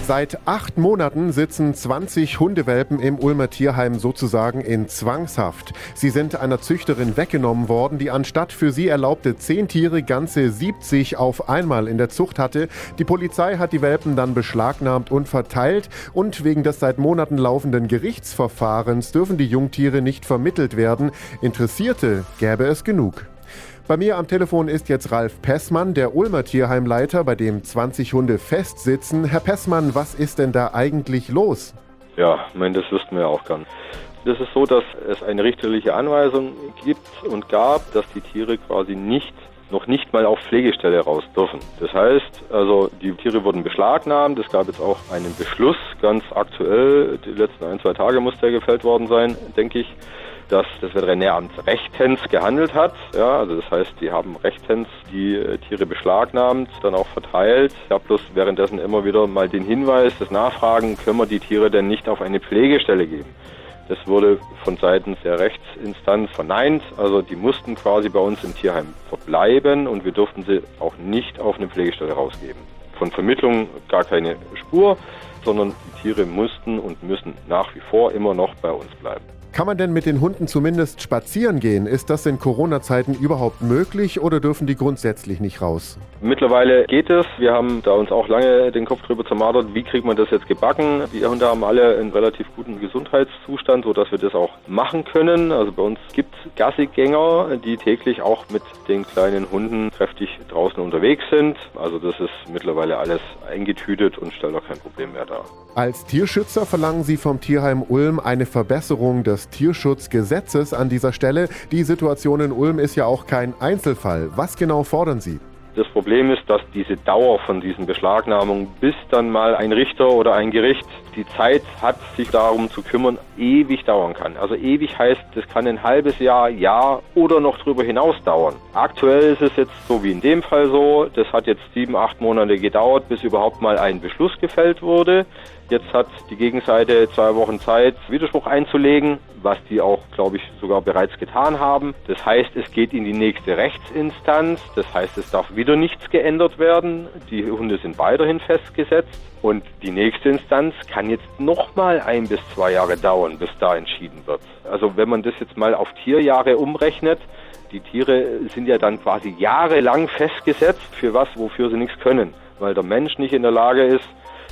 Seit 8 Monaten sitzen 20 Hundewelpen im Ulmer Tierheim sozusagen in Zwangshaft. Sie sind einer Züchterin weggenommen worden, die anstatt für sie erlaubte 10 Tiere ganze 70 auf einmal in der Zucht hatte. Die Polizei hat die Welpen dann beschlagnahmt und verteilt. Und wegen des seit Monaten laufenden Gerichtsverfahrens dürfen die Jungtiere nicht vermittelt werden. Interessierte gäbe es genug. Bei mir am Telefon ist jetzt Ralf Pessmann, der Ulmer Tierheimleiter, bei dem 20 Hunde festsitzen. Herr Pessmann, was ist denn da eigentlich los? Ja, das wüssten wir ja auch gern. Das ist so, dass es eine richterliche Anweisung gibt und gab, dass die Tiere quasi noch nicht mal auf Pflegestelle raus dürfen. Das heißt, also die Tiere wurden beschlagnahmt. Es gab jetzt auch einen Beschluss, ganz aktuell, die letzten 1-2 Tage muss der gefällt worden sein, denke ich, dass das Veterinäramt rechtens gehandelt hat. Ja, also das heißt, die haben rechtens die Tiere beschlagnahmt, dann auch verteilt. Ich habe bloß währenddessen immer wieder mal den Hinweis, das Nachfragen, können wir die Tiere denn nicht auf eine Pflegestelle geben? Das wurde von seitens der Rechtsinstanz verneint. Also die mussten quasi bei uns im Tierheim verbleiben und wir durften sie auch nicht auf eine Pflegestelle rausgeben. Von Vermittlung gar keine Spur, sondern die Tiere mussten und müssen nach wie vor immer noch bei uns bleiben. Kann man denn mit den Hunden zumindest spazieren gehen? Ist das in Corona-Zeiten überhaupt möglich oder dürfen die grundsätzlich nicht raus? Mittlerweile geht es. Wir haben da uns auch lange den Kopf drüber zermartert, wie kriegt man das jetzt gebacken. Die Hunde haben alle einen relativ guten Gesundheitszustand, sodass wir das auch machen können. Also bei uns gibt es Gassigänger, die täglich auch mit den kleinen Hunden kräftig draußen unterwegs sind. Also das ist mittlerweile alles eingetütet und stellt auch kein Problem mehr dar. Als Tierschützer verlangen Sie vom Tierheim Ulm eine Verbesserung des Tierschutzgesetzes an dieser Stelle. Die Situation in Ulm ist ja auch kein Einzelfall. Was genau fordern Sie? Das Problem ist, dass diese Dauer von diesen Beschlagnahmungen, bis dann mal ein Richter oder ein Gericht die Zeit hat, sich darum zu kümmern, ewig dauern kann. Also ewig heißt, das kann ein halbes Jahr oder noch darüber hinaus dauern. Aktuell ist es jetzt so wie in dem Fall so, das hat jetzt 7-8 Monate gedauert, bis überhaupt mal ein Beschluss gefällt wurde. Jetzt hat die Gegenseite 2 Wochen Zeit, Widerspruch einzulegen, was die auch, glaube ich, sogar bereits getan haben. Das heißt, es geht in die nächste Rechtsinstanz. Das heißt, es darf wieder nichts geändert werden. Die Hunde sind weiterhin festgesetzt. Und die nächste Instanz kann jetzt nochmal 1 bis 2 Jahre dauern, bis da entschieden wird. Also wenn man das jetzt mal auf Tierjahre umrechnet, die Tiere sind ja dann quasi jahrelang festgesetzt für was, wofür sie nichts können. Weil der Mensch nicht in der Lage ist,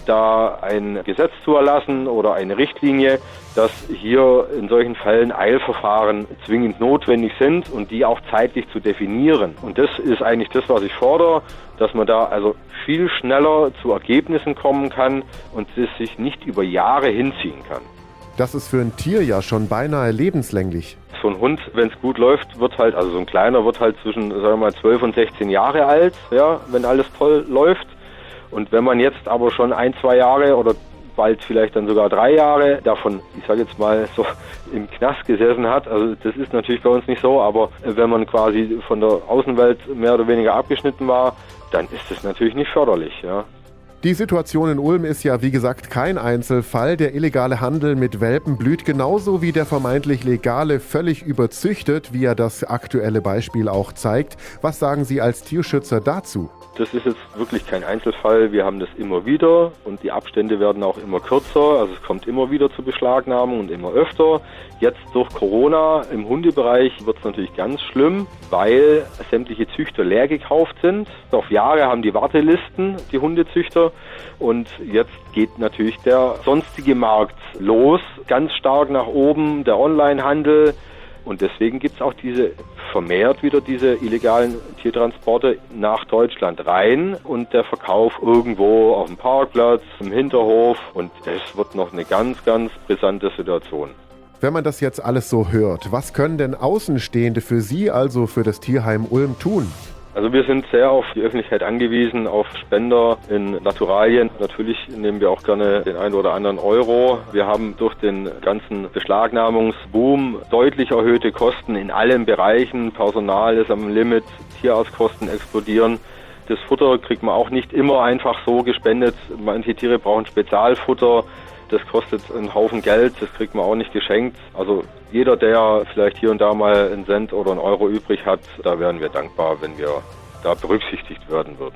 da ein Gesetz zu erlassen oder eine Richtlinie, dass hier in solchen Fällen Eilverfahren zwingend notwendig sind und die auch zeitlich zu definieren. Und das ist eigentlich das, was ich fordere, dass man da also viel schneller zu Ergebnissen kommen kann und es sich nicht über Jahre hinziehen kann. Das ist für ein Tier ja schon beinahe lebenslänglich. So ein Hund, wenn es gut läuft, wird halt, also so ein kleiner wird halt zwischen, sagen wir mal, 12 und 16 Jahre alt, ja, wenn alles toll läuft. Und wenn man jetzt aber schon 1-2 Jahre oder bald vielleicht dann sogar 3 Jahre davon, ich sage jetzt mal, so im Knast gesessen hat, also das ist natürlich bei uns nicht so, aber wenn man quasi von der Außenwelt mehr oder weniger abgeschnitten war, dann ist das natürlich nicht förderlich, ja. Die Situation in Ulm ist ja, wie gesagt, kein Einzelfall. Der illegale Handel mit Welpen blüht genauso wie der vermeintlich legale völlig überzüchtet, wie ja das aktuelle Beispiel auch zeigt. Was sagen Sie als Tierschützer dazu? Das ist jetzt wirklich kein Einzelfall. Wir haben das immer wieder und die Abstände werden auch immer kürzer. Also es kommt immer wieder zu Beschlagnahmungen und immer öfter. Jetzt durch Corona im Hundebereich wird es natürlich ganz schlimm, weil sämtliche Züchter leer gekauft sind. Auf Jahre haben die Wartelisten, die Hundezüchter. Und jetzt geht natürlich der sonstige Markt los, ganz stark nach oben, der Onlinehandel. Und deswegen gibt es auch vermehrt wieder diese illegalen Tiertransporte nach Deutschland rein und der Verkauf irgendwo auf dem Parkplatz, im Hinterhof. Und es wird noch eine ganz, ganz brisante Situation. Wenn man das jetzt alles so hört, was können denn Außenstehende für Sie, also für das Tierheim Ulm, tun? Also wir sind sehr auf die Öffentlichkeit angewiesen, auf Spender in Naturalien. Natürlich nehmen wir auch gerne den einen oder anderen Euro. Wir haben durch den ganzen Beschlagnahmungsboom deutlich erhöhte Kosten in allen Bereichen. Personal ist am Limit, Tierarztkosten explodieren. Das Futter kriegt man auch nicht immer einfach so gespendet. Manche Tiere brauchen Spezialfutter. Das kostet einen Haufen Geld, das kriegt man auch nicht geschenkt. Also jeder, der vielleicht hier und da mal einen Cent oder einen Euro übrig hat, da wären wir dankbar, wenn wir da berücksichtigt werden würden.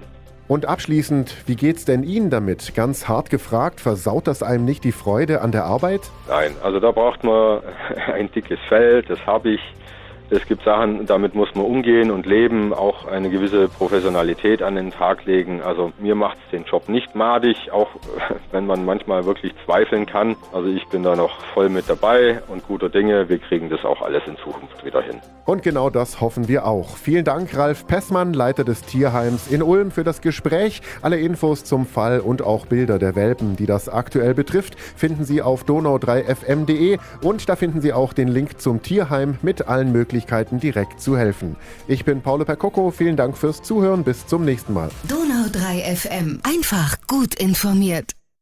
Und abschließend, wie geht's denn Ihnen damit? Ganz hart gefragt, versaut das einem nicht die Freude an der Arbeit? Nein, also da braucht man ein dickes Fell, das habe ich. Es gibt Sachen, damit muss man umgehen und leben, auch eine gewisse Professionalität an den Tag legen. Also mir macht es den Job nicht madig, auch wenn man manchmal wirklich zweifeln kann. Also ich bin da noch voll mit dabei und guter Dinge. Wir kriegen das auch alles in Zukunft wieder hin. Und genau das hoffen wir auch. Vielen Dank, Ralf Pessmann, Leiter des Tierheims in Ulm, für das Gespräch. Alle Infos zum Fall und auch Bilder der Welpen, die das aktuell betrifft, finden Sie auf donau3fm.de und da finden Sie auch den Link zum Tierheim mit allen Möglichkeiten, direkt zu helfen. Ich bin Paolo Percocco, vielen Dank fürs Zuhören, bis zum nächsten Mal. Donau3 FM, einfach gut informiert.